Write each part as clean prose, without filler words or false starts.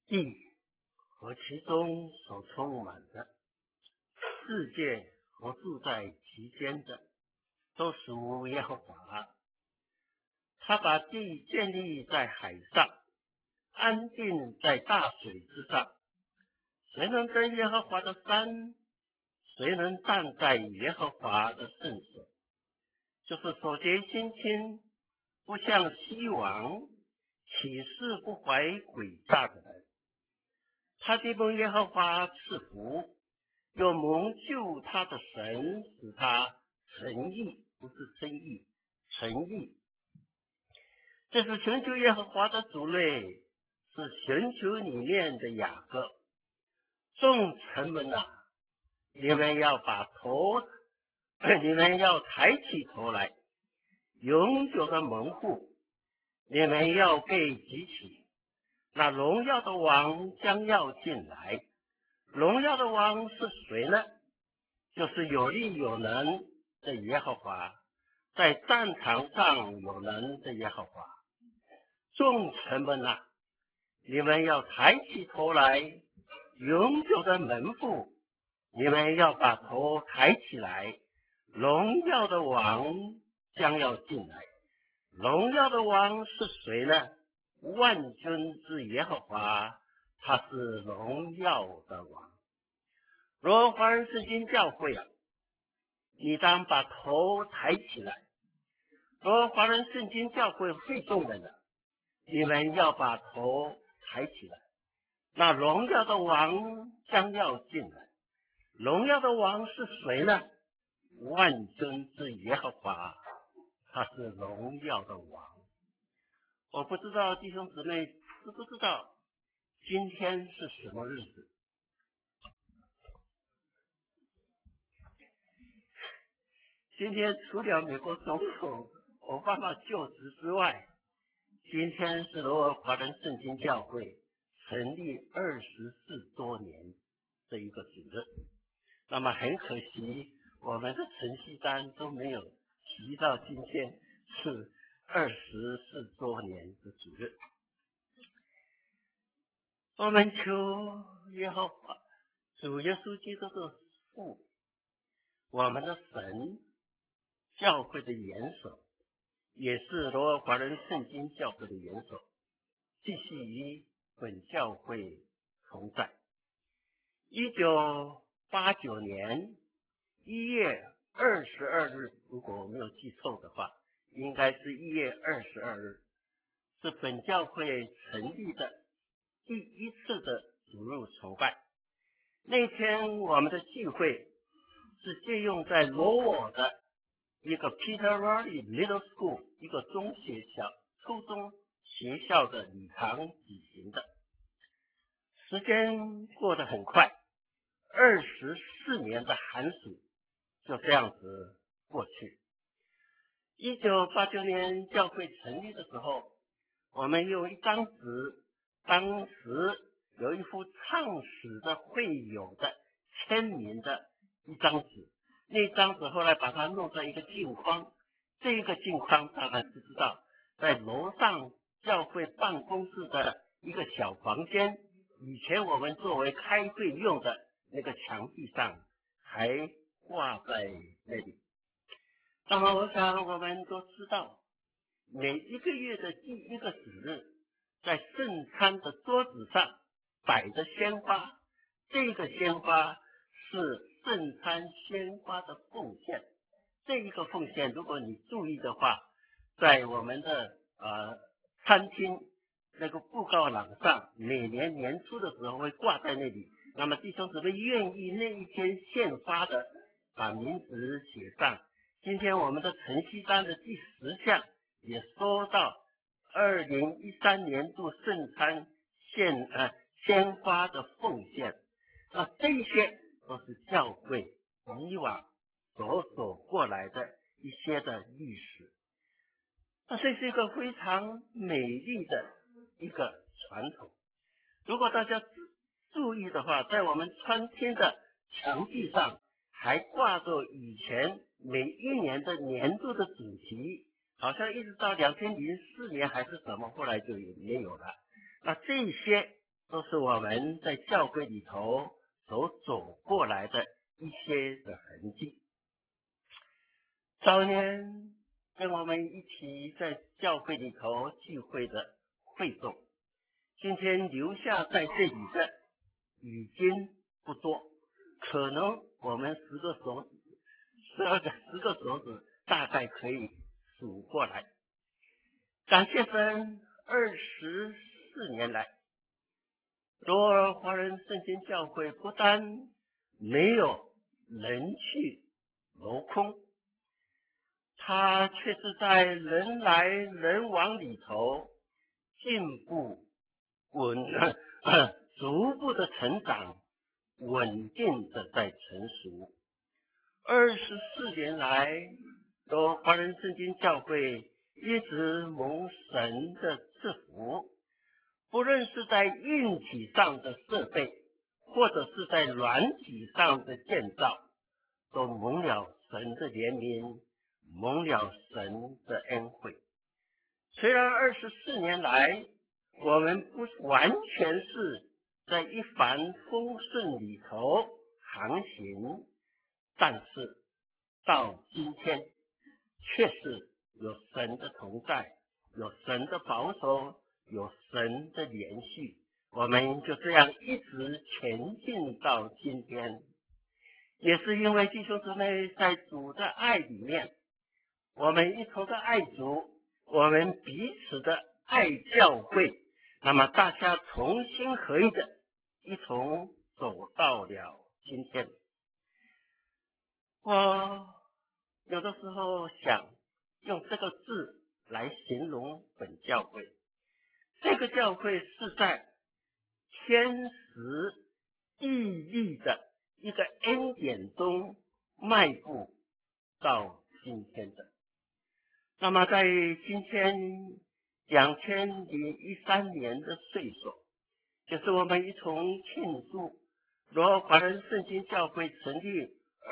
地和其中所充满的世界和住在其间的，都属耶和华。他把地建立在海上，安定在大水之上。谁能登耶和华的山？谁能站在耶和华的圣所？就是手洁心清，不向西王，起誓不怀诡诈的人。他必蒙耶和华赐福，又蒙救他的神使他诚意，不是称义，诚意。这是寻求耶和华的族类，是寻求里面的雅各。众臣们啊，你们要抬起头来，永久的门户，你们要被举起。那荣耀的王将要进来。荣耀的王是谁呢？就是有力有能的耶和华，在战场上有能的耶和华。众臣们啊，你们要抬起头来，永久的门户，你们要把头抬起来。荣耀的王将要进来。荣耀的王是谁呢？万军之耶和华，他是荣耀的王。罗华人圣经教会啊，你当把头抬起来。罗华人圣经教会会众人啊，你们要把头抬起来。那荣耀的王将要进来。荣耀的王是谁呢？万军之耶和华，他是荣耀的王。我不知道弟兄姊妹知不知道今天是什么日子？今天除了美国总统奥巴马就职之外，今天是罗尔华人圣经教会成立24周年的一个主日。那么很可惜，我们的晨曦单都没有提到今天是24周年的主日。我们求耶和华主耶稣基督的父，我们的神，教会的元首，也是罗尔华人圣经教会的元首，继续与本教会同在。1989年1月22日，如果我没有记错的话，应该是1月22日，是本教会成立的第一次的主日崇拜。那天我们的聚会是借用在罗沃的一个 Peter Valley Middle School 一个初中学校的礼堂举行的。时间过得很快，24年的寒暑就这样子过去。1989年教会成立的时候，我们用一张纸，当时有一幅创始的会友的签名的一张纸，那张纸后来把它弄在一个镜框，这个镜框大家知道，在楼上教会办公室的一个小房间，以前我们作为开会用的那个墙壁上还挂在那里。那么我想我们都知道，每一个月的第一个主日，在圣餐的桌子上摆着鲜花，这个鲜花是圣餐鲜花的奉献。这一个奉献，如果你注意的话，在我们的餐厅那个布告栏上，每年年初的时候会挂在那里。那么弟兄姊妹愿意那一天献花的，把名字写上。今天我们的晨曦单的第10项也说到2013年度圣餐鲜花的奉献。那这些都是教会以往所走过来的一些的历史。那这是一个非常美丽的一个传统。如果大家注意的话，在我们餐厅的墙壁上还挂着以前每一年的年度的主题，好像一直到2004年还是什么，后来就没有了。那这些都是我们在教会里头所走过来的一些的痕迹。早年跟我们一起在教会里头聚会的会众，今天留下在这里的已经不多，可能我们10个手指10个手指大概可以数过来。感谢神，24年来，罗尔华人圣经教会不但没有人去楼空，它却是在人来人往里头进步逐步的成长，稳定的在成熟。24年来，罗尔华人圣经教会一直蒙神的赐福，不论是在硬体上的设备，或者是在软体上的建造，都蒙了神的怜悯，蒙了神的恩惠。虽然24年来，我们不完全是在一帆风顺里头航行，但是到今天，确实有神的同在，有神的保守，有神的连续，我们就这样一直前进到今天。也是因为弟兄姊妹在主的爱里面，我们一同的爱主，我们彼此的爱教会，那么大家同心合意的一同走到了今天。我有的时候想用这个字来形容本教会，这个教会是在天时地利的一个恩典中迈步到今天的。那么在今天2013年的岁首，就是我们一同庆祝罗尔华人圣经教会成立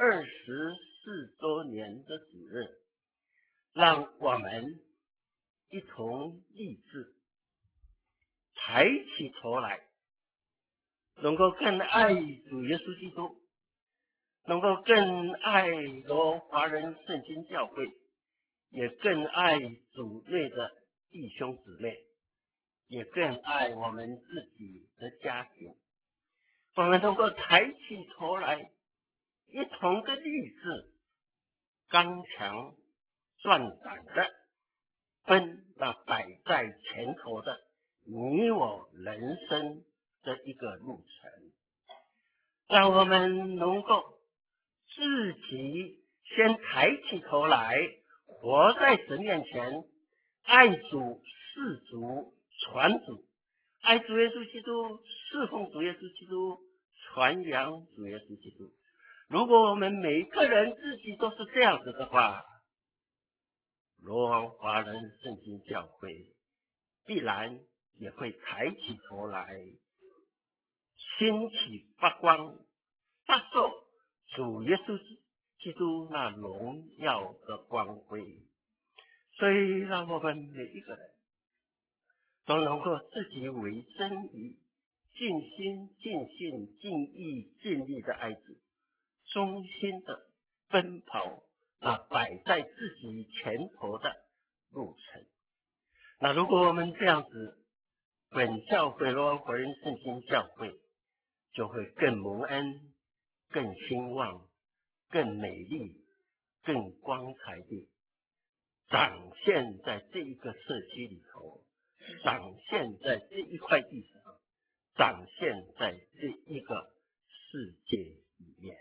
24周年的主日，让我们一同立志，抬起头来，能够更爱主耶稣基督，能够更爱罗尔华人圣经教会，也更爱主内的弟兄姊妹，也更爱我们自己的家庭。我们能够抬起头来，一同的立志，刚强壮胆的奔那摆在前头的你我人生的一个路程，让我们能够自己先抬起头来，活在神面前，爱主、事主、传主，爱主耶稣基督，侍奉主耶稣基督，传扬主耶稣基督。如果我们每个人自己都是这样子的话，罗尔华人圣经教会必然也会抬起头来，兴起发光，大受主耶稣基督那荣耀的光辉。所以让我们每一个人都能够自己为真理，尽心尽性尽意尽力的爱主，忠心的奔跑那摆在自己前头的路程。那如果我们这样子，本教会罗尔华人圣经教会就会更蒙恩，更兴旺，更美丽，更光彩地展现在这一个社区里头，展现在这一块地上，展现在这一个世界里面。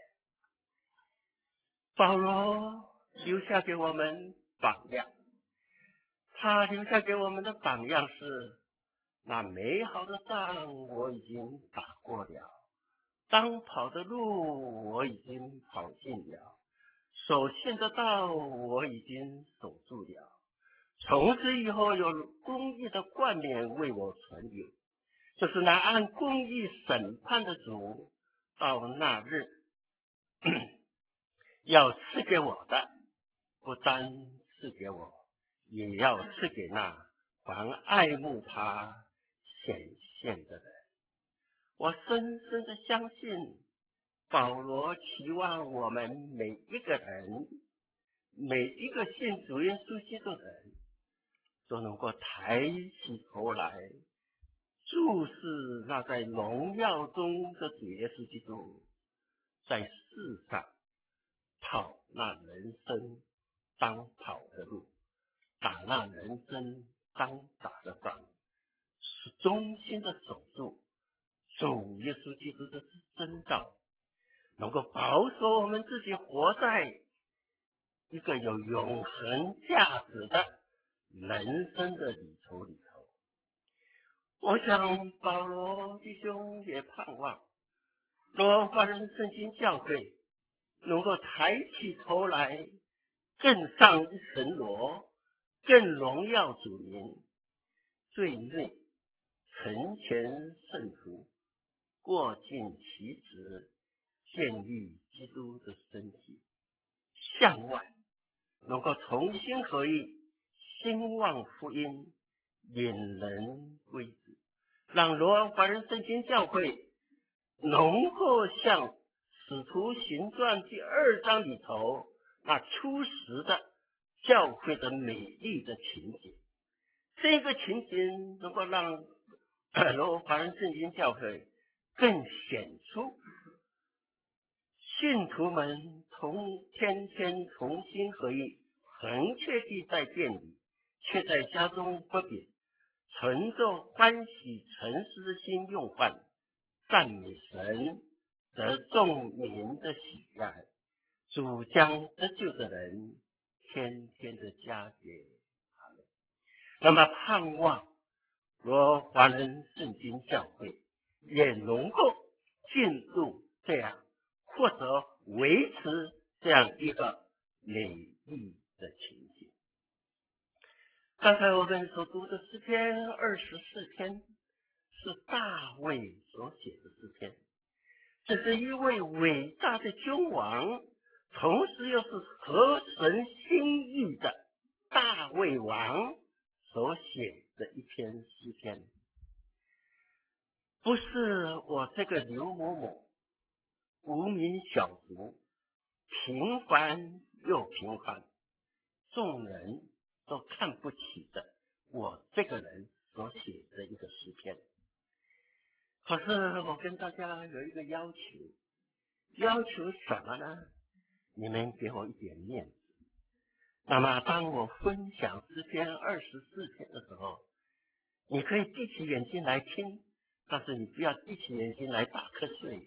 保罗留下给我们榜样，他留下给我们的榜样是：那美好的仗我已经打过了，当跑的路我已经跑尽了，所信的道我已经守住了。从此以后有公义的冠冕为我存留，就是那按公义审判的主，到那日要赐给我的，不单赐给我，也要赐给那还爱慕他显现的人。 我深深的相信，保罗期望我们每一个人，每一个信主耶稣基督的人，都能够抬起头来，注视那在荣耀中的主耶稣基督，在世上跑那人生当跑的路，打那人生当打的仗，是忠心的守住主耶稣基督的真道，能够保守我们自己活在一个有永恒价值的人生的里头。我想保罗弟兄也盼望罗华人圣经教会能够抬起头来，更上一层楼，更荣耀主名，罪内成全圣徒，过尽其职，建立基督的身体，向外能够同心合意，兴旺福音，引人归主，让罗华人圣经教会能够像使徒行传第2章里头那初始的教会的美丽的情景，这个情景能够让罗华人圣经教会更显出信徒们天天同心合意，恒切地在殿里，却在家中不别，存着欢喜诚实的心用饭，赞美神，得众民的喜爱，主将得救的人天天的加给他们。那么盼望罗华人圣经教会也能够进入这样或者维持这样一个美丽的情景。刚才我们所读的诗篇24篇是大卫所写的诗篇，这是一位伟大的君王，同时又是合神心意的大卫王所写的一篇诗篇。不是我这个刘某某无名小卒，平凡又平凡，众人都看不起的我这个人所写的一个诗篇。可是我跟大家有一个要求，要求什么呢？你们给我一点面子。那么当我分享诗篇24篇的时候，你可以闭起眼睛来听，但是你不要闭起眼睛来打瞌睡。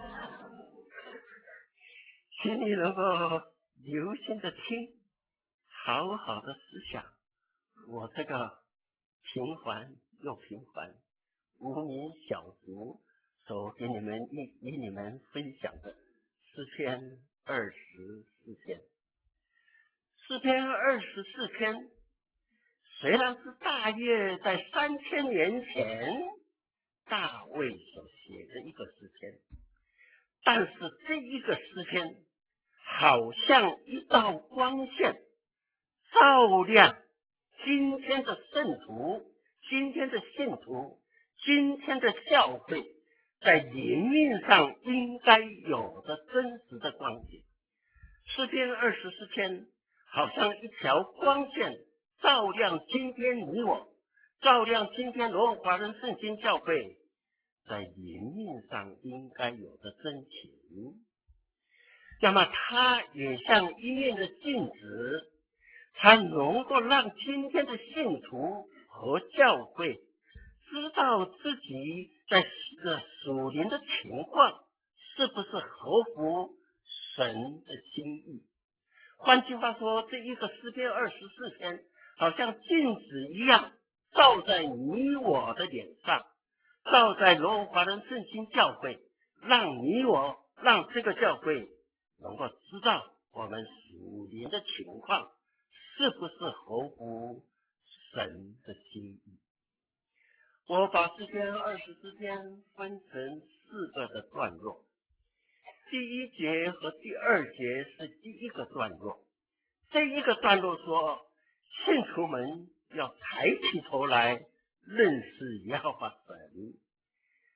请你能够留心的听，好好的思想我这个平凡又平凡无名小卒所给你们与你们分享的诗篇24篇。诗篇24篇虽然是大约在3000年前大卫所写的一个诗篇，但是这一个诗篇好像一道光线，照亮今天的圣徒，今天的信徒，今天的教会在灵命上应该有的真实的光景。诗篇24篇好像一条光线，照亮今天你我，照亮今天罗华人圣经教会在灵命上应该有的真情。那么它也像一面的镜子，它能够让今天的信徒和教会知道自己在属灵的情况是不是合乎神的心意。换句话说，这一个诗篇24篇好像镜子一样，照在你我的脸上，照在罗华人圣经教会，让你我，让这个教会能够知道我们属灵的情况是不是合乎神的心意。我把诗篇24篇分成4个的段落，第1节和第2节是第一个段落。这一个段落说，信徒们要抬起头来认识耶和华神。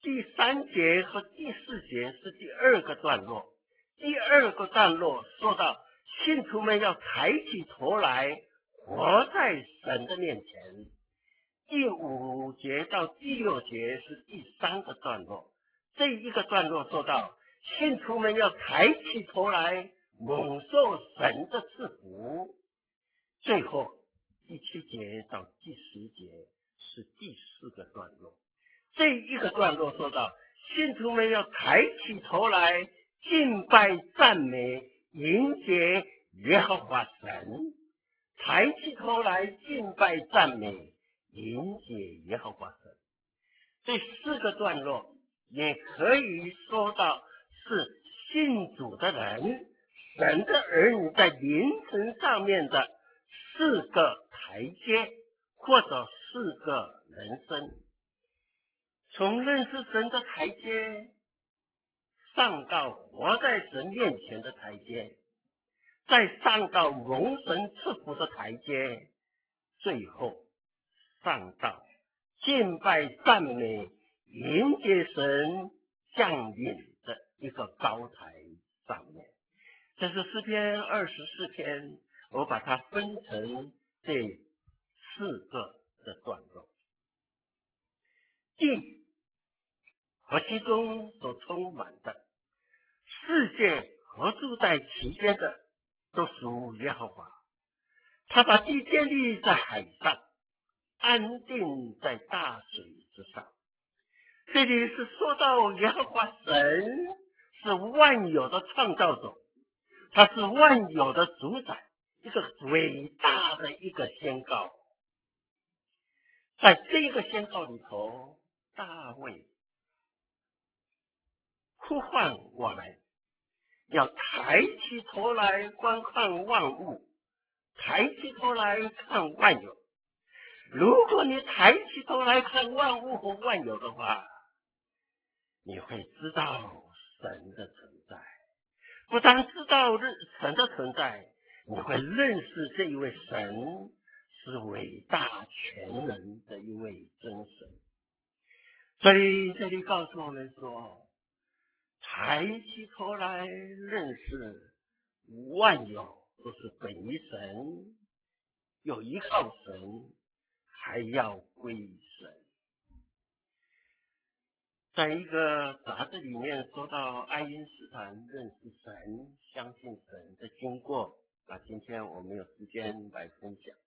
第3节和第4节是第2个段落。第2个段落说到信徒们要抬起头来，活在神的面前。第5节到第6节是第3个段落。这一个段落说到信徒们要抬起头来，蒙受神的赐福。最后第7节到第10节是第4个段落。这一个段落说到信徒们要抬起头来，敬拜赞美，迎接耶和华神。抬起头来敬拜赞美，迎接耶和华神。这4个段落也可以说到是信主的人，神的儿女在灵程上面的4个台阶，或者4个人生。从认识神的台阶上到活在神面前的台阶，再上到蒙神赐福的台阶，最后上到敬拜赞美迎接神降临的一个高台上面。这是诗篇24篇，我把它分成这4个的段落。地和其中所充满的世界和住在其间的都属耶和华。他把地建立在海上，安定在大水之上。这里是说到耶和华神是万有的创造者，他是万有的主宰，一个伟大的一个宣告。在这个宣告里头，大卫呼唤我们要抬起头来观看万物，抬起头来看万有。如果你抬起头来看万物和万有的话，你会知道神的存在。不但知道神的存在，你会认识这一位神是伟大全能的一位真神。所以这里告诉我们说，抬起头来认识万有都是本于神，有依靠神，还要归神。在一个杂志里面说到爱因斯坦认识神、相信神的经过，今天我没有时间来分享。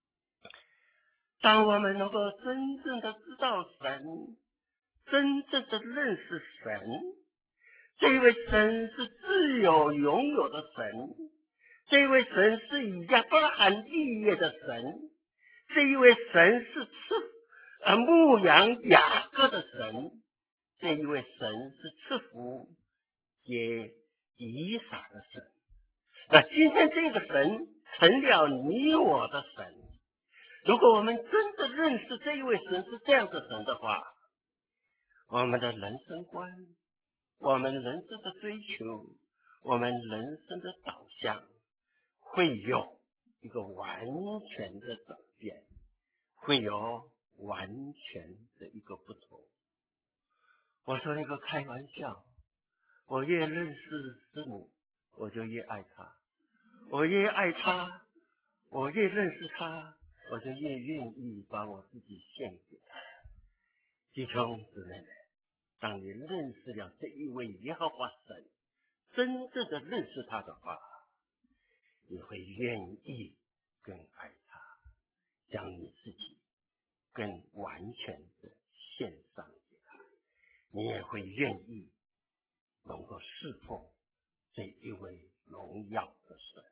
当我们能够真正的知道神，真正的认识神，这位神是自有永有的神，这位神是以亚伯拉罕立业的神，这一位神是牧养雅各的神，这一位神是赐福给以撒的神。那今天这个神成了你我的神。如果我们真的认识这一位神是这样的神的话，我们的人生观，我们人生的追求，我们人生的导向会有一个完全的转变，会有完全的一个不同。我说一个开玩笑，我越认识师母，我就越爱她，我越爱她，我越认识她，我就越愿意把我自己献给她。弟兄姊妹们，当你认识了这一位耶和华神，真正的认识他的话，你会愿意更爱他，将你自己更完全的献上给他，你也会愿意能够侍奉这一位荣耀的神。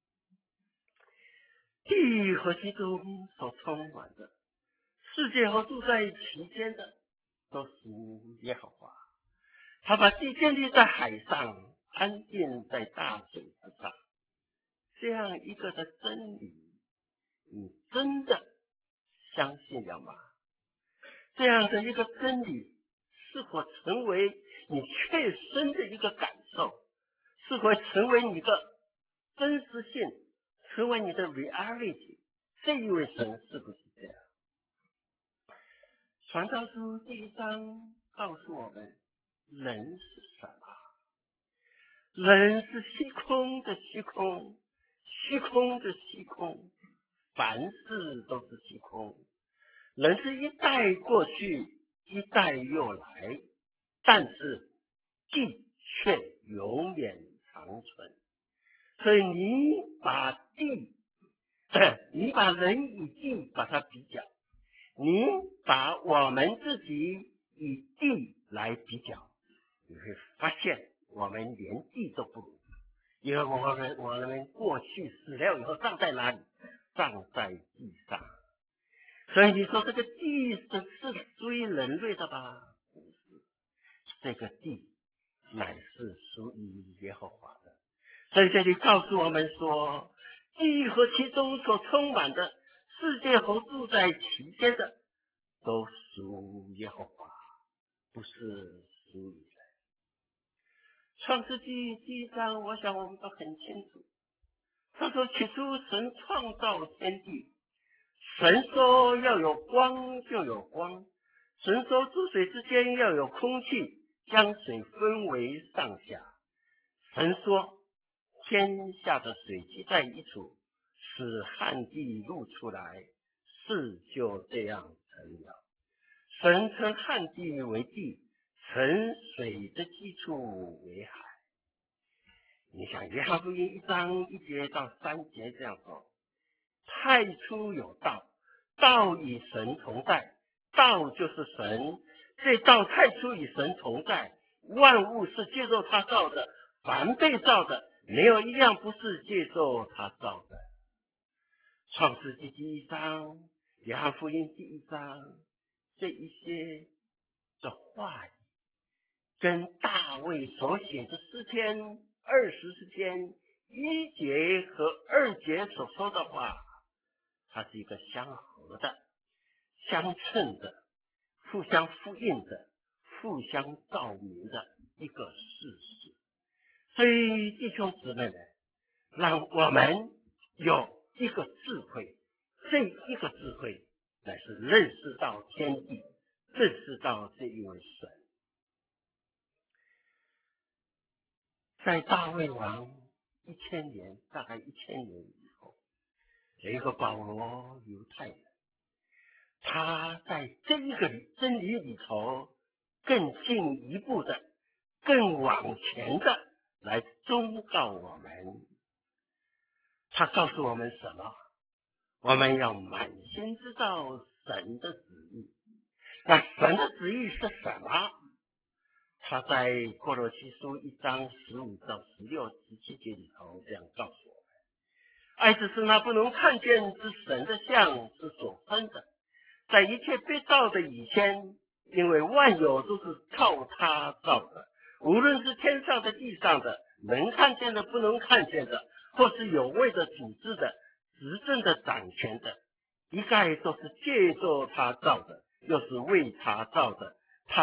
地和其中所充满的，世界和住在其间的，都属耶和华。他把地建立在海上，安定在大水之上。这样一个的真理，你真的相信了吗？这样的一个真理是否成为你切身的一个感受？是否成为你的真实性，成为你的 reality？ 这一位神是不是这样？传道书第1章告诉我们，人是什么？人是虚空的虚空，虚空的虚空，凡事都是虚空。人是一代过去，一代又来，但是地却永远长存。所以你把人与地把它比较，你把我们自己与地来比较，你会发现我们连地都不如。因为我们过去死了以后葬在哪里？葬在地上。所以你说这个地是属于人类的吧？不是，这个地乃是属于耶和华的。所以这里告诉我们说，地和其中所充满的，世界和住在其间的，都属耶和华，不是属于人。创世纪第1章，我想我们都很清楚。他说起初神创造天地，神说要有光就有光，神说诸水之间要有空气，将水分为上下。神说天下的水积在一处，使旱地露出来，事就这样成了。神称旱地为地，称水的基础为海。你想约翰福音1章1节到3节这样说，太初有道，道与神同在，道就是神，这道太初与神同在，万物是借助他造的，凡被造的没有一样不是借助他造的。创世纪第1章，约翰福音第1章，这一些的话语跟大卫所写的诗篇20篇1节和2节所说的话，它是一个相合的、相称的、互相呼应的、互相照明的一个事实。所以弟兄姊妹们，让我们有一个智慧，这一个智慧乃是认识到天地，认识到这一位神。在大卫王1000年，大概1000年以后，有一个保罗犹太人，他在这一个真理里头更进一步的、更往前的来忠告我们。他告诉我们什么？我们要满心知道神的旨意。那神的旨意是什么？他在哥罗西书1章15到16、17节里头这样告诉我们：爱子是那不能看见之神的像是所分的，在一切被造的以前，因为万有都是靠他造的，无论是天上的地上的，能看见的不能看见的，或是有位的组织的，执政的掌权的，一概都是借助他造的，又是为他造的。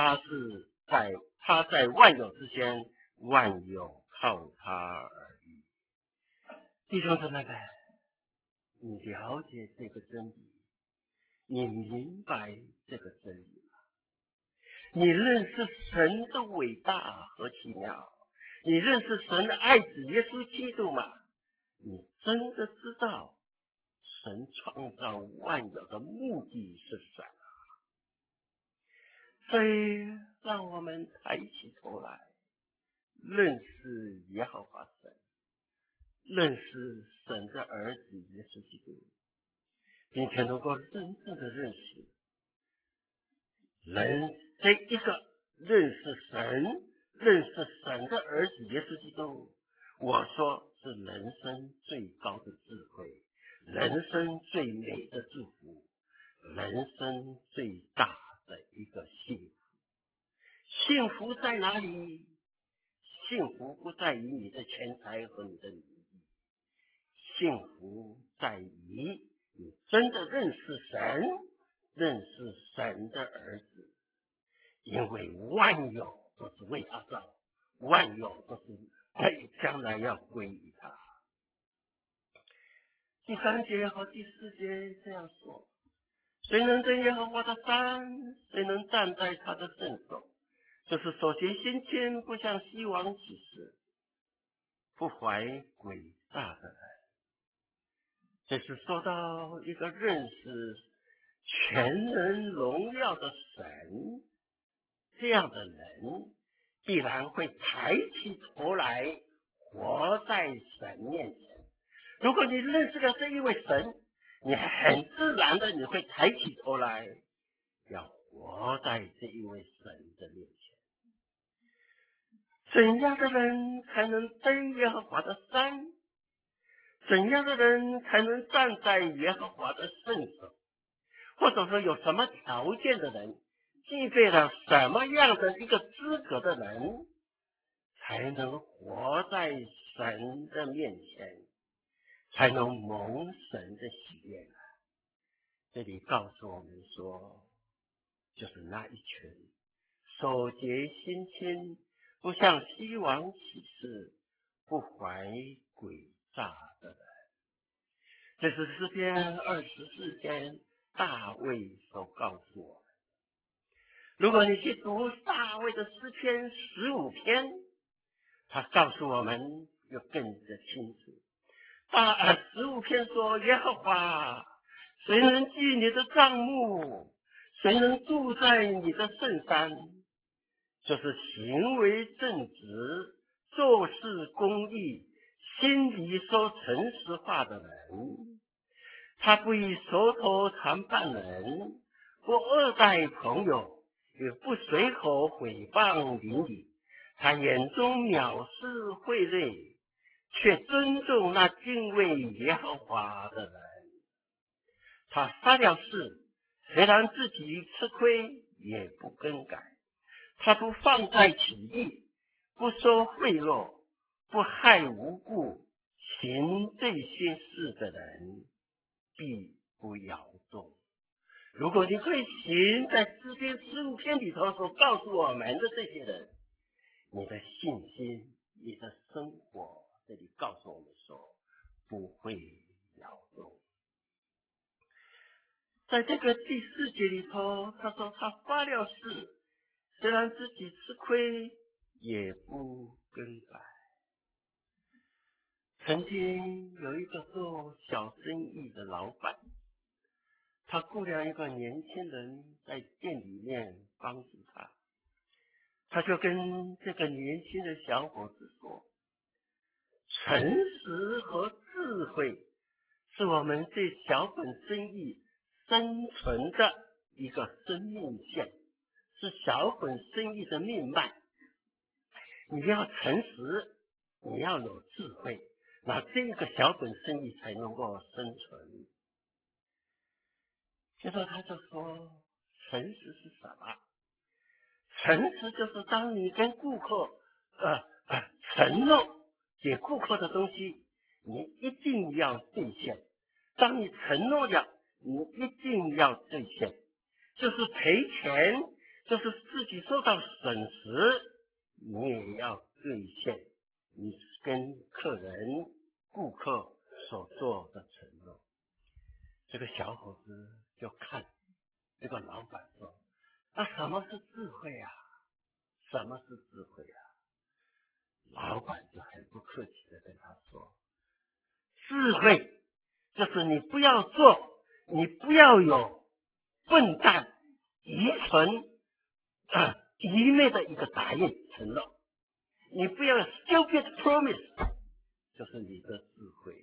他在万有之间，万有靠他而已。弟兄姊妹们，你了解这个真理，你明白这个真理吗？你认识神的伟大和奇妙，你认识神的爱子耶稣基督吗？你真的知道神创造万有的目的是什么？所以让我们抬起头来，认识耶和华神，认识神的儿子耶稣基督，并且能够真正的认识人这一个认识神的儿子耶稣基督，我说是人生最高的智慧，人生最美的祝福，人生最大的一个幸福。幸福在哪里？幸福不在于你的钱财和你的名利，幸福在于你真的认识神，认识神的儿子。因为万有都是为他造，万有都是将来要归于他。第3节和第4节这样说：谁能登耶和华的山？谁能站在他的圣所？ 就是手洁心清，不向西王起誓，不怀诡诈的人。这是说到一个认识全能荣耀的神，这样的人必然会抬起头来活在神面前。如果你认识了这一位神，你很自然的你会抬起头来，要活在这一位神的面前。怎样的人才能登耶和华的山？怎样的人才能站在耶和华的圣所？或者说有什么条件的人，具备了什么样的一个资格的人，才能活在神的面前，才能蒙神的喜悦呢？这里告诉我们说，就是那一群手洁心清，不向西王起誓，不怀诡诈的人。这是诗篇24篇大卫所告诉我们。如果你去读大卫的诗篇15篇，他告诉我们就更加清楚。15篇说，耶和华，谁能居你的帐幕？谁能住在你的圣山？就是行为正直，做事公义，心里说诚实话的人。他不以舌头谈判人，不恶待朋友，也不随口毁谤邻里。他眼中藐视贿赂，却尊重那敬畏耶和华的人。他发了誓，虽然自己吃亏，也不更改。他不放在己意，不收贿赂，不害无故，行这些事的人必不摇动。如果你会行在诗篇15篇里头所告诉我们的这些人，你的信心，你的生活，这里告诉我们说，不会摇动。在这个第4节里头，他说他发了誓，虽然自己吃亏，也不更改。曾经有一个做小生意的老板，他雇了一个年轻人在店里面帮助他。他就跟这个年轻的小伙子说，诚实和智慧是我们这小本生意生存的一个生命线，是小本生意的命脉。你要诚实，你要有智慧，那这个小本生意才能够生存。接着他就说，诚实是什么？诚实就是当你跟顾客承诺给顾客的东西，你一定要兑现。当你承诺了，你一定要兑现。就是赔钱，就是自己受到损失，你也要兑现你跟客人、顾客所做的承诺。这个小伙子就看这个老板说，那什么是智慧啊？什么是智慧啊？老板就很不客气的跟他说，智慧就是你不要做，你不要有笨蛋、愚蠢、愚昧的一个答应承诺，你不要 stupid promise， 就是你的智慧。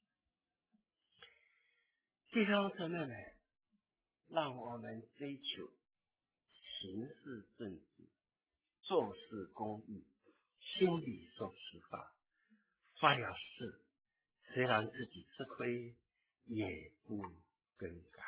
弟兄姊妹们，让我们追求行事正直，做事公义，心里说实话，发了誓，虽然自己吃亏，也不更改。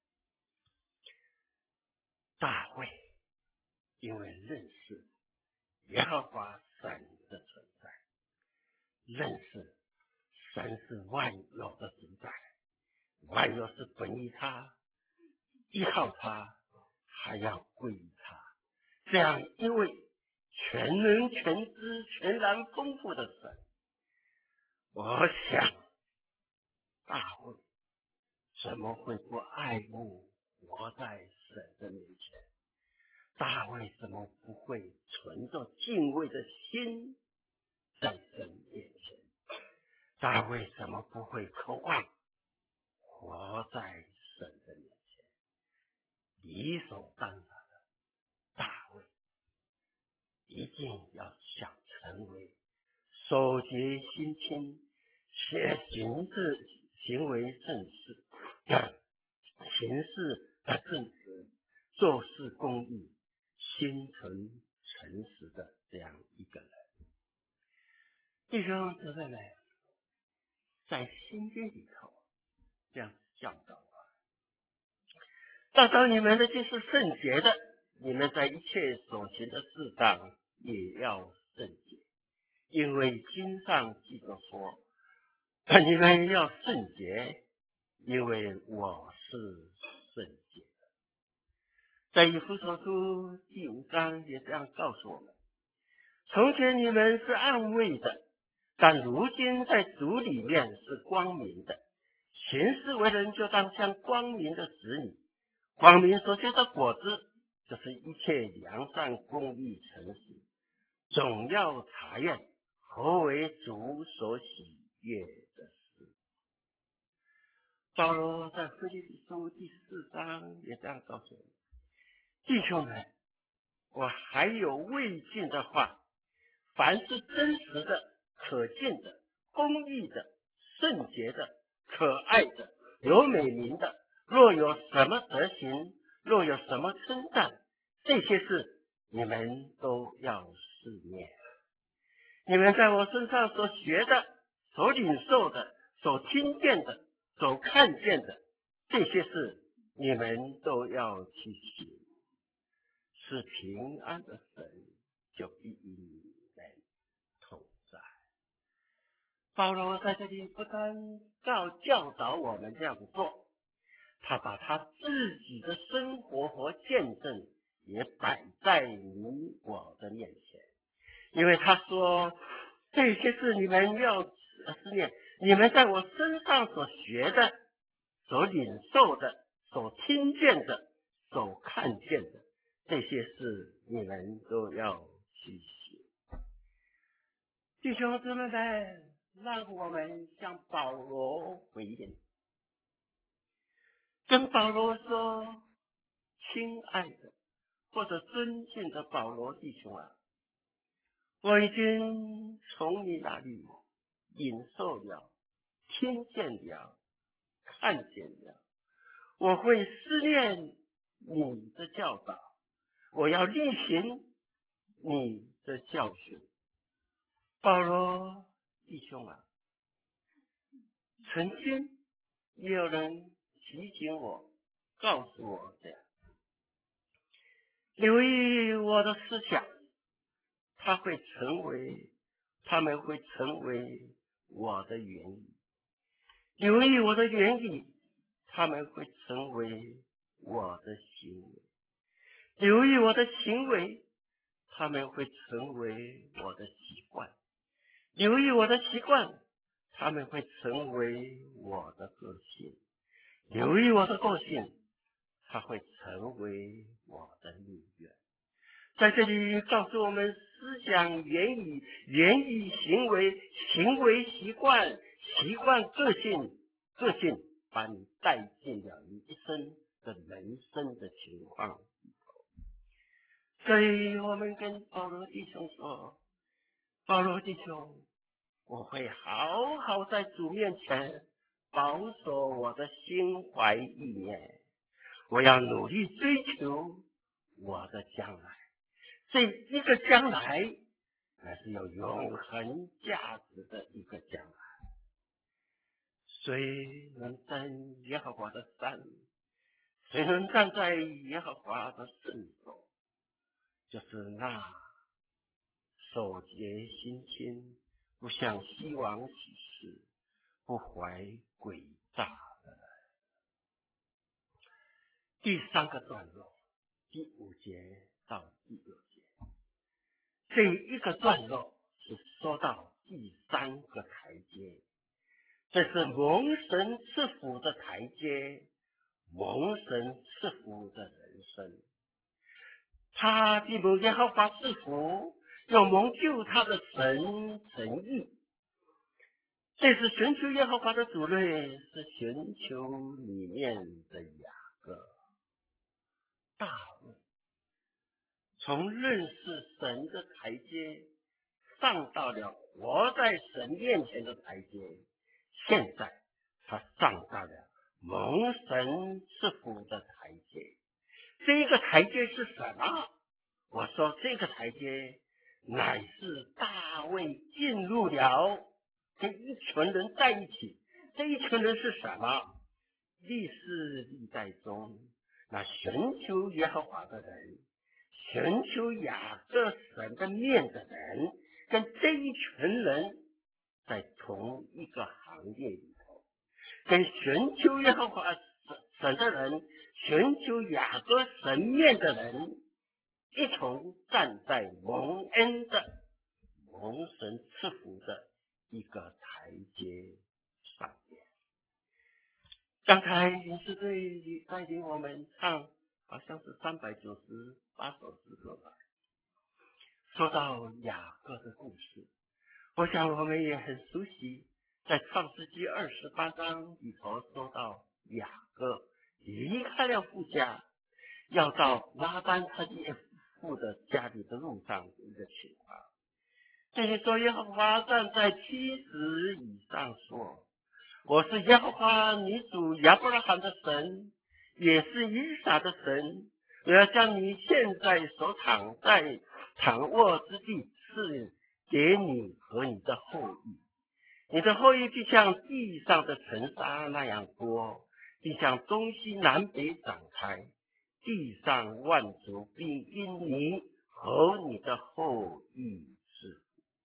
大卫因为认识耶和华神的存在，认识神是万有的主宰，万有是本于他，依靠他，还要归于他。这样一位全能全知全然丰富的神，我想大卫怎么会不爱慕活在神的面前？ 大卫怎么不会存着敬畏的心在神面前？大卫怎么不会渴望活在神的面前？理所当然的，大卫一定要想成为守节心清、行为正直、行事正直、做事公义、心存诚实的这样一个人。弟兄姊妹们，在心经里头这样教导教导你们的就是圣洁的，你们在一切所行的事上也要圣洁，因为经上记着说，你们要圣洁，因为我是圣洁的。在以弗所书第5章也这样告诉我们，从前你们是暗昧的，但如今在主里面是光明的，行事为人就当像光明的子女，光明所结的果子就是一切良善、公义、诚实，总要查验何为主所喜悦的事。保罗在腓立比书第4章也这样告诉我们，弟兄们，我还有未尽的话，凡是真实的、可敬的、公义的、圣洁的、可爱的、有美名的，若有什么德行，若有什么称赞，这些事你们都要思念。你们在我身上所学的、所领受的、所听见的、所看见的，这些事你们都要去行，是平安的神就与你们同在。保罗在这里不单教导我们这样做，他把他自己的生活和见证也摆在你我的面前，因为他说，这些事你们要思念，你们在我身上所学的、所领受的、所听见的、所看见的，这些事你们都要去行。弟兄姊妹们，让我们向保罗回应，跟保罗说，亲爱的或者尊敬的保罗弟兄啊，我已经从你那里领受了、听见了、看见了，我会思念你的教导，我要力行你的教训。保罗弟兄啊，曾经也有人提醒我，告诉我这样，留意我的思想，他们会成为我的原意；留意我的原意，他们会成为我的行为；留意我的行为，他们会成为我的习惯；留意我的习惯，他们会成为我的个性；留意我的个性，它会成为我的意愿。在这里告诉我们，思想、言语行为，行为习惯，习惯个性，个性把你带进了你一生的人生的情况。所以我们跟保罗弟兄说，保罗弟兄，我会好好在主面前保守我的心怀意念，我要努力追求我的将来。这一个将来，那是有永恒价值的一个将来。谁能登耶和华的山？谁能站在耶和华的圣所？就是那守节心清，不向西王起誓，不怀诡诈的人。第3个段落，第5节到第6节。这一个段落是说到第3个台阶，这是蒙神赐福的台阶，蒙神赐福的人生。 他既蒙耶和华赐福，又蒙救他的神诚意。这是寻求耶和华的主类，是寻求里面的雅各。大卫从认识神的台阶上到了活在神面前的台阶，现在他上到了蒙神赐福的台阶。这一个台阶是什么？我说这个台阶乃是大卫进入了跟一群人在一起。这一群人是什么？历世历代中那寻求耶和华的人，寻求雅各神的面的人，跟这一群人在同一个行业里头，跟寻求耶和华神的人，寻求雅各神面的人，一同站在蒙恩的蒙神赐福的一个台阶上面。刚才林师队带领我们唱，好像是398首诗歌吧，说到雅各的故事，我想我们也很熟悉，在创世纪28章里头说到雅各离开了父家，要到拉班他岳父的家里的路上的一个情况。这里说耶和华站在70以上说，我是耶和华你主亚伯拉罕的神，也是以撒的神，我要将你现在所躺卧之地赐给你和你的后裔，你的后裔必像地上的尘沙那样多，必向东西南北展开，地上万族必因你和你的后裔赐福。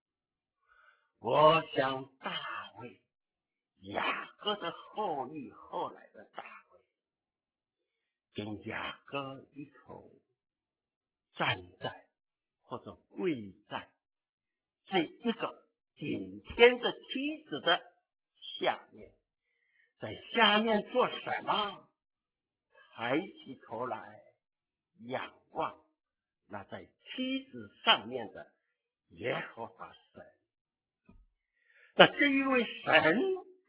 我想大卫雅各的后裔，后来的大卫跟雅各一同站在或者跪在这一个顶天的梯子的下面，在下面做什么？抬起头来仰望那在梯子上面的耶和华神。那这一位神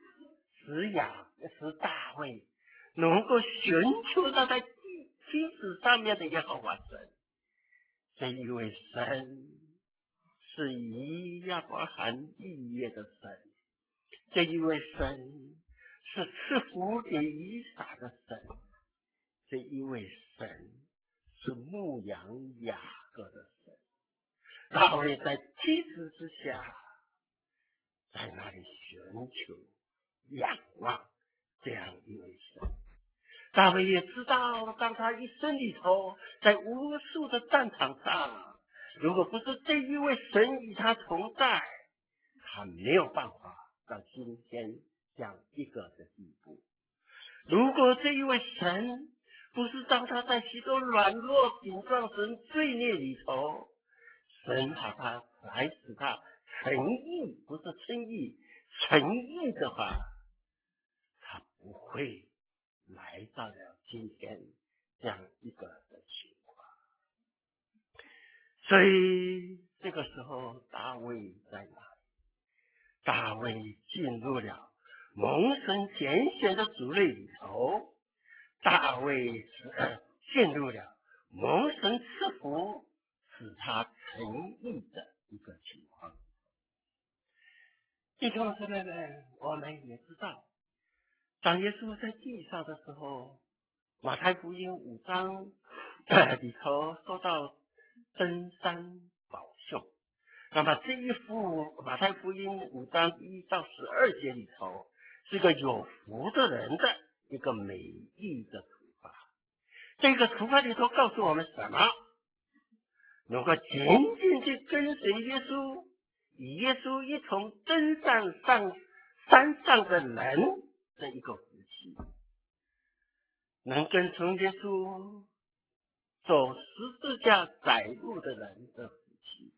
使大卫能够寻求到在梯子上面的耶和华神。这一位神是以亚伯拉罕立业的神，这一位神是赐福给以撒的神，这一位神是牧养雅各的神。大卫在梯子之下，在那里寻求仰望这样一位神。大卫也知道，当他一生里头在无数的战场上，如果不是这一位神与他同在，他没有办法到今天这样一个的地步。如果这一位神不是当他在许多软弱顶撞神罪孽里头，神把他来使他诚意，不是称义，诚意的话，他不会来到了今天这样一个的情况。所以这个时候大卫在哪里？大卫进入了蒙神拣选的族类里头，大卫进入了蒙神赐福使他诚意的一个情况。弟兄姊妹们，我们也知道，当耶稣在地上的时候，马太福音5章里头说到登山宝训。那么这一幅马太福音5章1到12节里头，是个有福的人的一个美丽的图画。这个图画里头告诉我们什么？能够紧紧地跟随耶稣，与耶稣一同登上山上的人的一个福气，能跟从耶稣走十字架窄路的人的福气，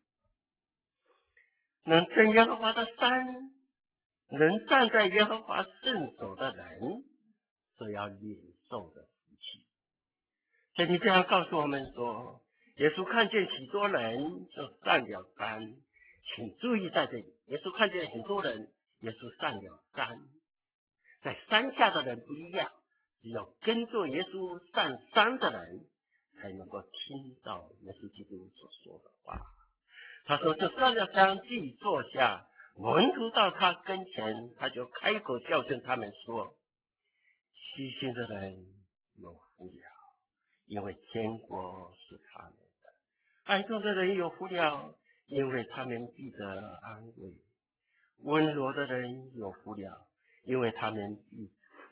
能登耶和华的山，能站在耶和华圣所的人所要领受的福气。这里这样告诉我们说， 耶稣看见许多人，就上了山。请注意在这里，耶稣看见很多人，耶稣上了山。在山下的人不一样，只有跟着耶稣上山的人，才能够听到耶稣基督所说的话。他说：“就上了山，既坐下，门徒到他跟前，他就开口教训他们说：虚心的人有福了，因为天国是他们的；哀痛的人有福了，因为他们必得安慰；温柔的人有福了，因为他们必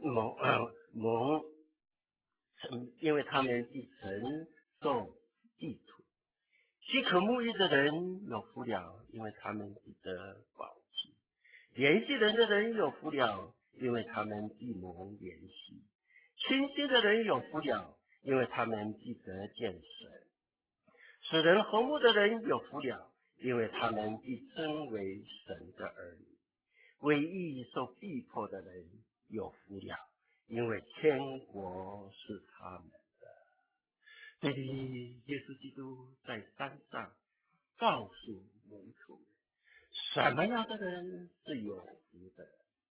因为他们必承受地土；饥渴沐浴的人有福了，因为他们必得饱饥；怜惜人的人有福了，因为他们必蒙怜惜；清心的人有福了，因为他们必得见神；使人和睦的人有福了，因为他们必称为神的儿女；为义受逼迫的人有福了，因为天国是他们的。”这里耶稣基督在山上告诉门徒，什么样的人是有福的？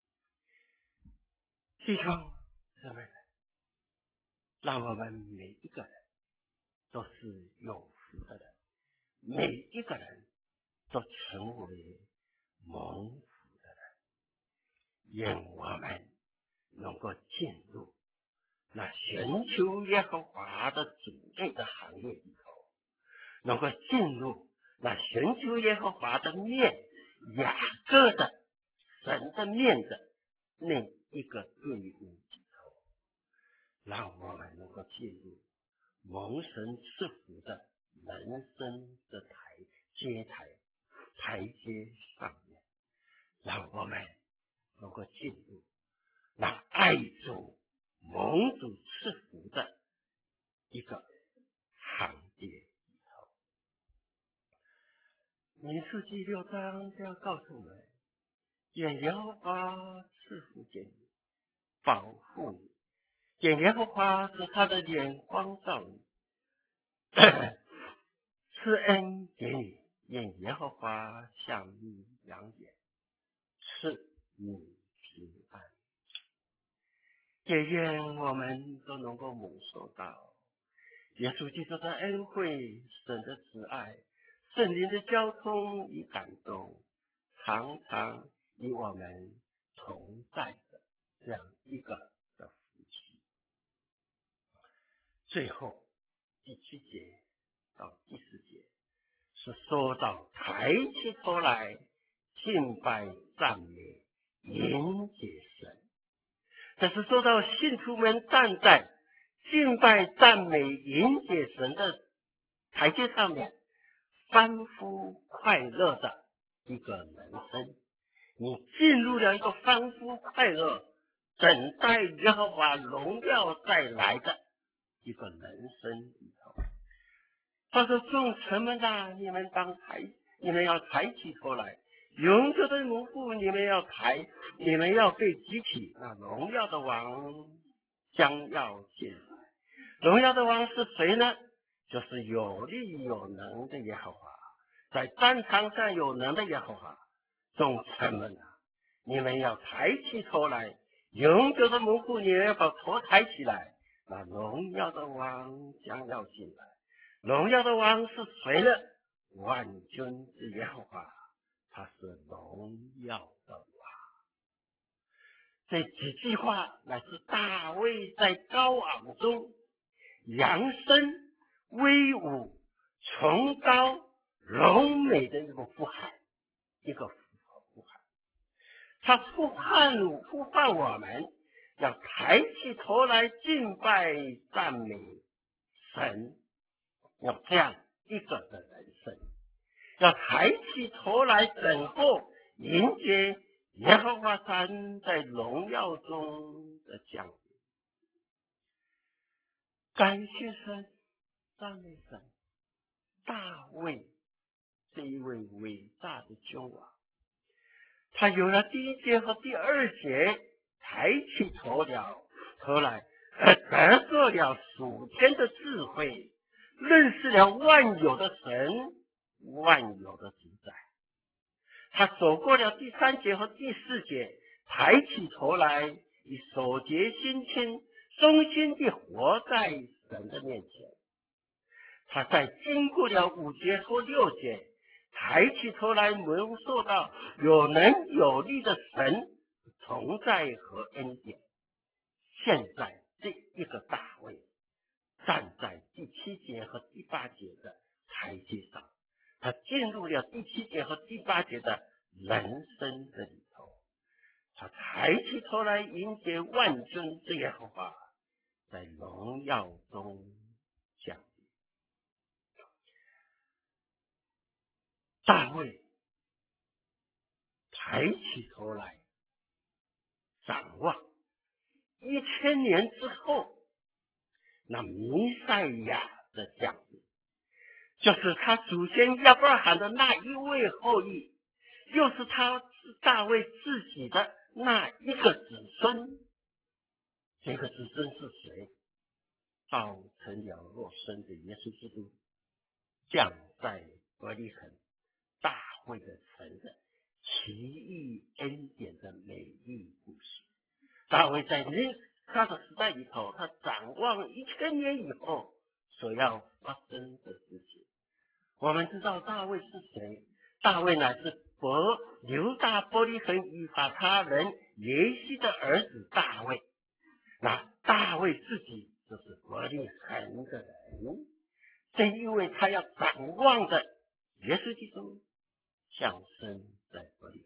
弟兄姊妹们，让我们每一个人都是有福的人，每一个人都成为蒙福的人，愿我们能够进入那寻求耶和华的主类的行业里头，能够进入那寻求耶和华的面，雅各的神的面的那一个队伍里头，让我们能够进入蒙神赐福的人生的台阶上面，让我们能够进入那爱主蒙主赐福的一个行列里头。民数记6章就要告诉我们，愿耶和华赐福给你，保护你，愿耶和华使他的脸光照你，赐恩给你，愿耶和华向你扬言，赐你平安。也愿我们都能够蒙受到耶稣基督的恩惠、神的慈爱、圣灵的交通与感动，常常与我们同在的这样一个的福气。最后第7节到第10节是说到抬起头来敬拜赞美迎接神，这是说到信徒们站在敬拜赞美迎接神的台阶上面，欢呼快乐的一个人生。你进入了一个欢呼快乐等待耶和华荣耀再来的一个人生里头。他说：众臣们啊，你们要抬起头来，永久的奴仆你们要被举起，那荣耀的王将要进来。荣耀的王是谁呢？就是有力有能的耶和华，在战场上有能的耶和华。众臣们啊，你们要抬起头来，永久的奴仆你们要把头抬起来，那荣耀的王将要进来。荣耀的王是谁呢？万军之耶和华，他是荣耀的王。这几句话乃是大卫在高昂中扬声威武、崇高、柔美的一个呼喊，他呼唤我们要抬起头来敬拜赞美神，要这样一个的人生，要抬起头来等候迎接耶和华神在荣耀中的降临。感谢神，赞美神。大卫这一位伟大的君王，他有了第1节和第2节，抬起头来，得着了属天的智慧， 认识了万有的神，万有的主宰。他走过了第3节和第4节，抬起头来，以手洁心清，忠心地活在神的面前。他在经过了5节和6节，抬起头来蒙受到有能有力的神同在和恩典。现在这一个大卫站在第7节和第8节的台阶上，他进入了第7节和第8节的人生的里头。他抬起头来迎接万军之耶和华，在荣耀中降临。大卫抬起头来展望1000年之后那弥赛亚的降临，就是他祖先亚伯拉罕的那一位后裔，又是大卫自己的那一个子孙。这个子孙是谁？道成了肉身的耶稣基督，降在伯利恒大卫的城的奇异恩典的美丽故事。大卫在他的时代里头，他展望1000年以后所要发生的事情。我们知道大卫是谁？大卫乃是犹大伯利恒以法他人耶西的儿子大卫。那大卫自己就是伯利恒的人，正因为他要展望的耶稣基督降生在伯利恒。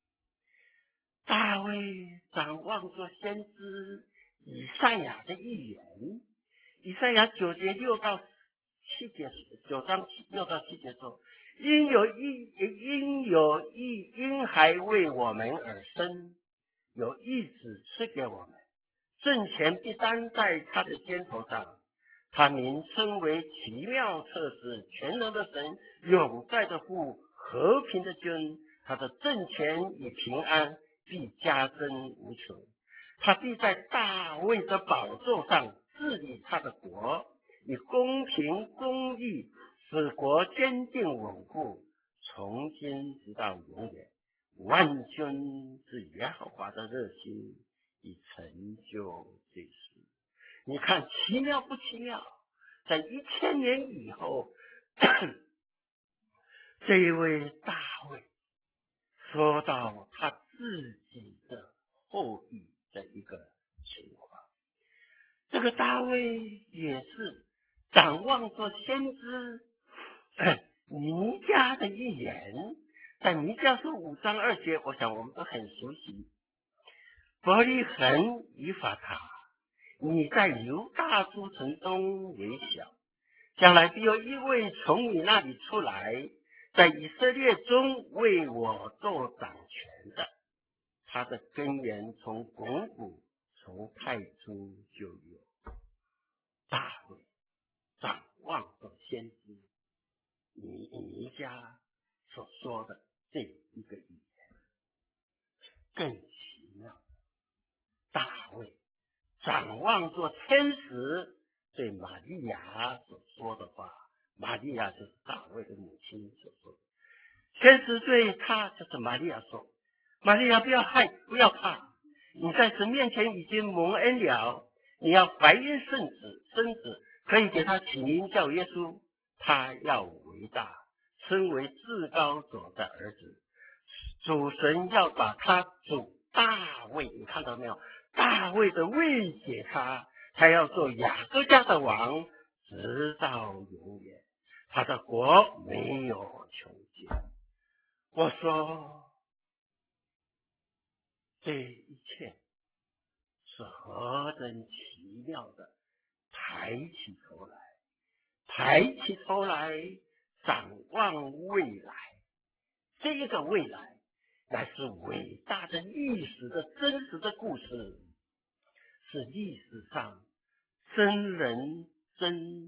大卫展望着先知以赛亚的预言，以赛亚9节6到7节，9章6到7节说：因有一婴孩为我们而生，有一子赐给我们，政权必担在他的肩头上，他名称为奇妙策士，全能的神，永在的父，和平的君。他的政权与平安必加增无穷，他必在大卫的宝座上治理他的国，以公平公义使国坚定稳固，从今直到永远。万军之耶和华的热心以成就这事。你看奇妙不奇妙？在1000年以后，这一位大卫说到他自己的后裔的一个情况。这个大卫也是展望着先知弥迦的预言，在弥迦书5章2节，我想我们都很熟悉。伯利恒以法他，你在犹大诸城中为小，将来必有一位从你那里出来，在以色列中为我做掌权的。他的根源从亘古，从太初就有。大卫展望着先知弥迦所说的这一个预言。更奇妙，大卫展望着天使对玛利亚所说的话，玛利亚就是大卫的母亲所说的。天使对他就是玛利亚说：玛利亚不要害，不要怕，你在神面前已经蒙恩了，你要怀孕生子，可以给他起名叫耶稣，他要伟大，称为至高者的儿子。主神要把他主大卫，你看到没有？大卫的位给他，他要做雅各家的王，直到永远，他的国没有穷尽。我说这一切是何等奇妙的，抬起头来展望未来。这一个未来乃是伟大的历史的真实的故事，是历史上人真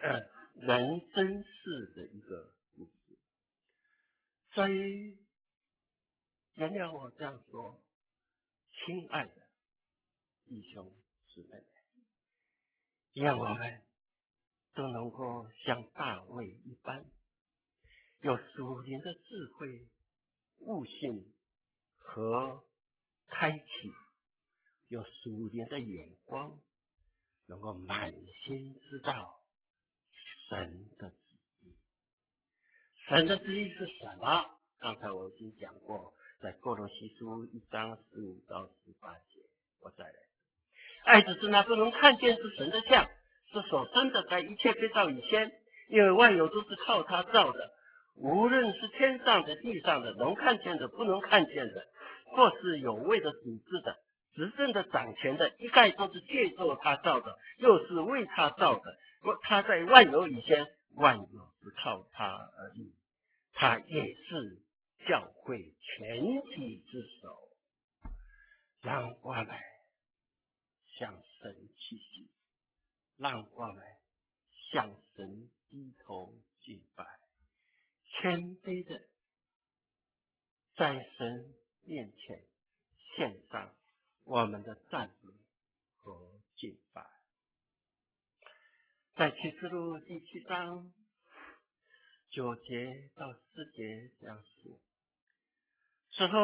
事的一个故事。所以原谅我这样说，亲爱的弟兄姊妹，让我们都能够像大卫一般，有属灵的智慧、悟性和开启，有属灵的眼光，能够满心知道神的旨意。神的旨意是什么？刚才我已经讲过，在哥罗西书1章15到18节，我再来。爱子是那不能看见是神的像，是所生的，在一切被造以先，因为万有都是靠他造的，无论是天上的、地上的，能看见的、不能看见的，或是有位的、主治的、执政的、掌权的，一概都是借助他造的，又是为他造的。他在万有以先，万有是靠他而立，他也是教会全体之首。让我们向神祈祷，让我们向神低头敬拜，谦卑的在神面前献上我们的赞美和敬拜。在启示录第7章9节到10节这样说：此后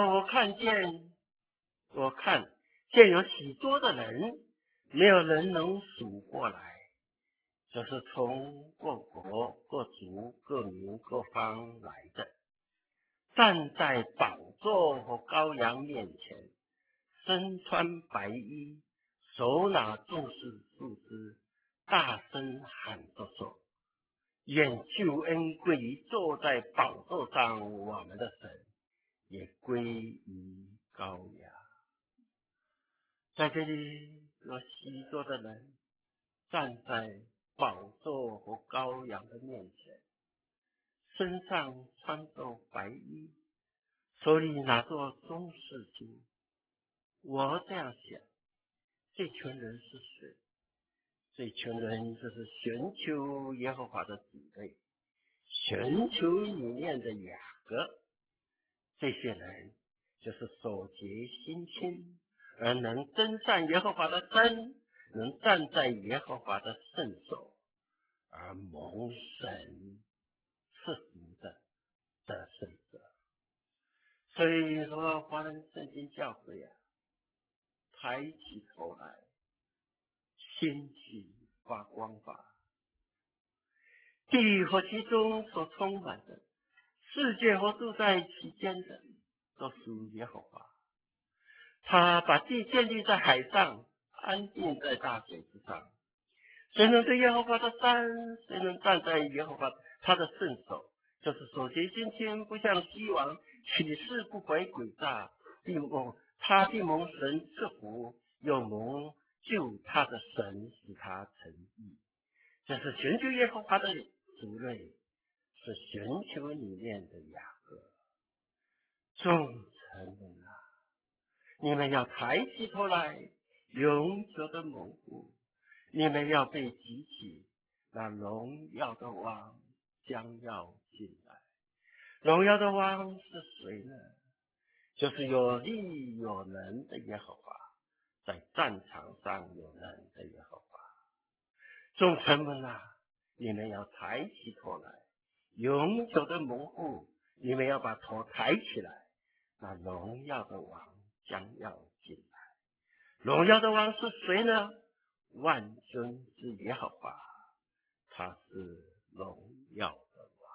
我看见有许多的人，没有人能数过来，就是从各国、各族、各民、各方来的，站在宝座和羔羊面前，身穿白衣，手拿众事树枝，大声喊着说：愿救恩归于坐在宝座上我们的神，也归于羔羊。在这里有许多的人站在宝座和羔羊的面前，身上穿着白衣，手里拿着棕世经。我这样想，这群人是谁？这群人就是寻求耶和华的子类，寻求里面的雅各。这些人就是手洁心清，而能登上耶和华的山，能站在耶和华的圣所，而蒙神赐福的得胜者。所以说，华人圣经教会啊，抬起头来，兴起发光吧！地狱和其中所充满的，世界和住在其间的，都属耶和华。他把地建立在海上，安定在大水之上。谁能对耶和华的山？谁能站在耶和华他的圣手？就是手洁心清，不像西王，起誓不怀诡诈，他必蒙神赐福，又蒙救他的神使他成义。这是寻求耶和华的族类，是寻求里面的雅各。众臣们啊，你们要抬起头来，永久的蒙福。你们要被举起，那荣耀的王将要进来。荣耀的王是谁呢？就是有力有能的耶和华，在战场上有能的耶和华。众臣们啊，你们要抬起头来，永久的蒙福。你们要把头抬起来，那荣耀的王将要进来。荣耀的王是谁呢？万军之耶和华，他是荣耀的王。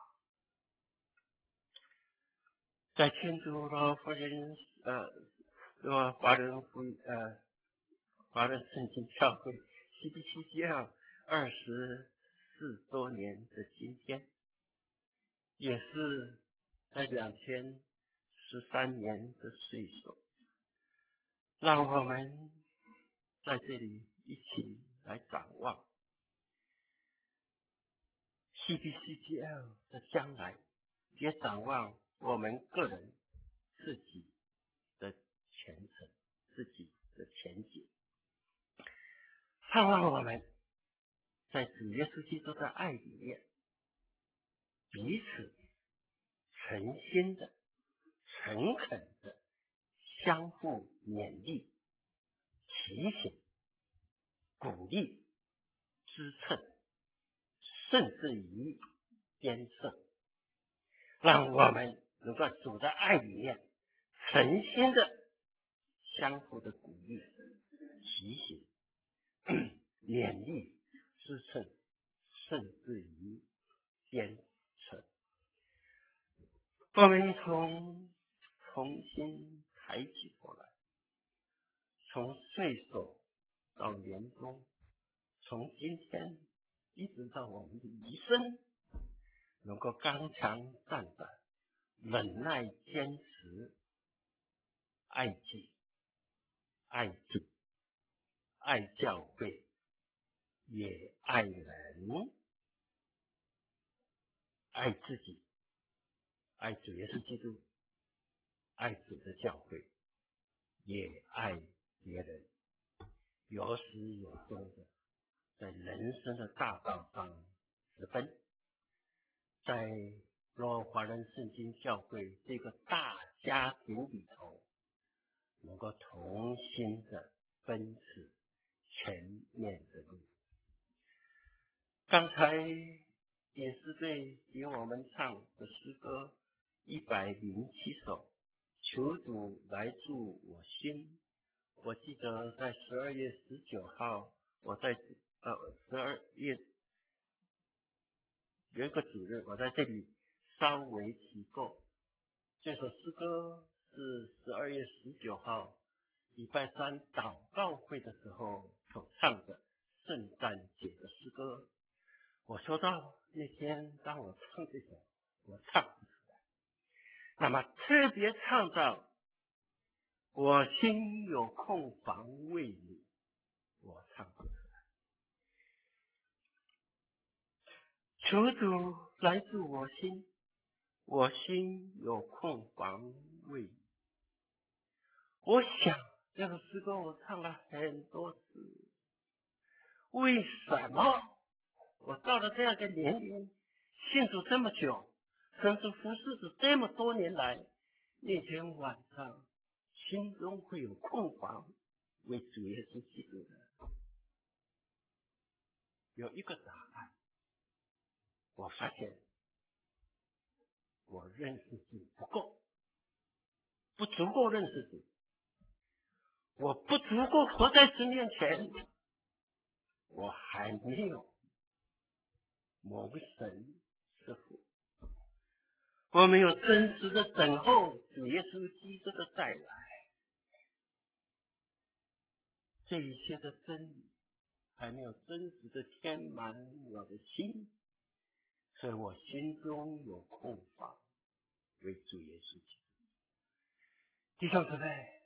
在天主的福音华人圣经教会CBCCL 24多年的今天，也是在2013年的岁首，让我们在这里一起来展望 CBCCL 的将来，也展望我们个人自己的前程，自己的前景。盼望我们在主耶稣基督的爱里面，彼此诚心的、诚恳的相互勉励、提醒、鼓励、支撑， 甚至于坚胜，让我们能够主的爱里面诚心的相互的鼓励、提醒、勉励、支撑，甚至于坚持。我们一同重新抬起头来，从岁首到年终，从今天一直到我们的一生，能够刚强站胆，忍耐坚持，爱己、爱主、爱教会，也爱人，爱自己，爱主耶稣基督，爱主的教会，也爱别人，有始有终的，在人生的大道上直奔，在若华人圣经教会这个大家庭里头，能够同心的奔驰前面的路。刚才点诗队给我们唱的诗歌107首，求主来住我心。我记得在12月19号，我在12月有一个主日，我在这里稍微提过。这首诗歌是12月19号礼拜3祷告会的时候所唱的圣诞节的诗歌。我说到那天当我唱这首，我唱不出来。那么特别唱到我心有空房为你，我唱不出来。求主来住我心，我心有空房为你。我想这个诗歌我唱了很多次，为什么我到了这样的年龄，信主这么久，甚至服侍主这么多年来，那天晚上心中会有空房为主耶稣基督的？有一个答案，我发现我认识主不够，不足够认识主，我不足够活在神面前，我还没有蒙神赐福，我没有真实的等候主耶稣基督的再来，这一切的真理还没有真实的填满我的心，所以我心中有空房为主耶稣基督。弟兄姊妹，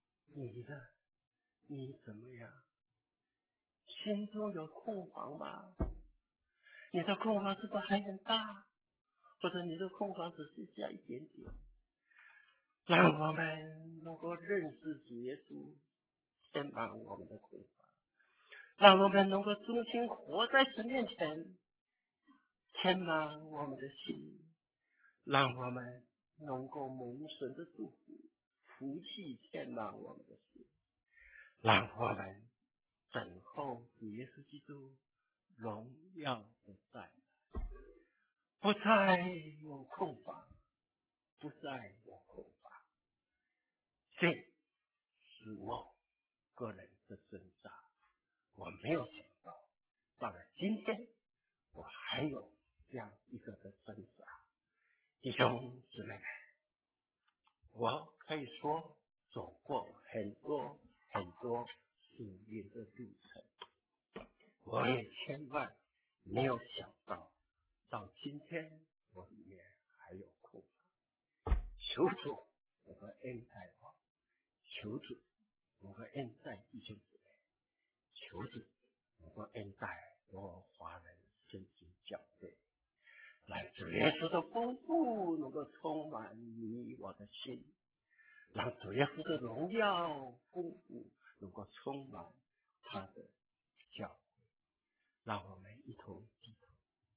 你怎么样？心中有空房吗？你的空房是不是还很大？或者你的空房只剩下一点点？让我们能够认识主耶稣，填满我们的空房，让我们能够忠心活在神面前，填满我们的心，让我们能够蒙神的祝福，福气填满我们的心，让我们等候主耶稣基督荣耀的再来，不再有空房，不再有空房。这是我个人的挣扎，我没有想到，到了今天，我还有这样一个的挣扎。弟兄姊妹们，我可以说走过很多属灵的路程，我也千万没有想到，到今天我里面还有空房。求主能够恩待我，求主能够恩待弟兄姊妹，求主能够恩待我华人圣经教会，让主耶稣的丰富能够充满你我的心，让主耶稣的荣耀丰富能够充满他的教会。让我们一同低头。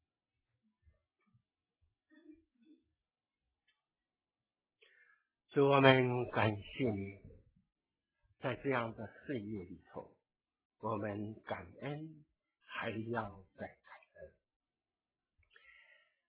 主，我们感谢你，在这样的岁月里头，我们感恩还要再感恩。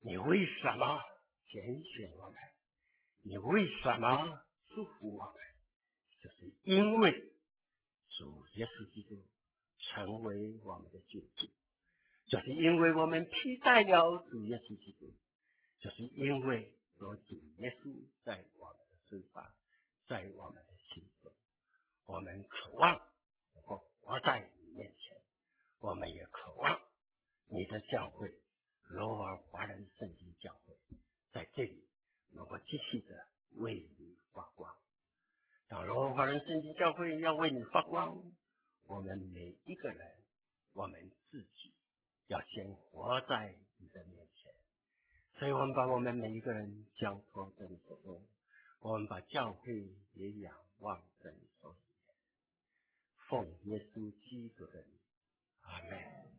你为什么拣选我们？你为什么祝福我们？就是因为主耶稣基督成为我们的救主，就是因为我们披戴了主耶稣基督，就是因为有主耶稣在我们的身上，在我们的心中，我们渴望能够活在你面前，我们也渴望你的教会罗尔华人圣经教会在这里能够继续的为你发光。当罗尔华人圣经教会要为你发光，我们每一个人，我们自己要先活在你的面前。所以我们把我们每一个人交托在你手中，我们把教会也仰望在你手里面，奉耶稣基督的名，阿门。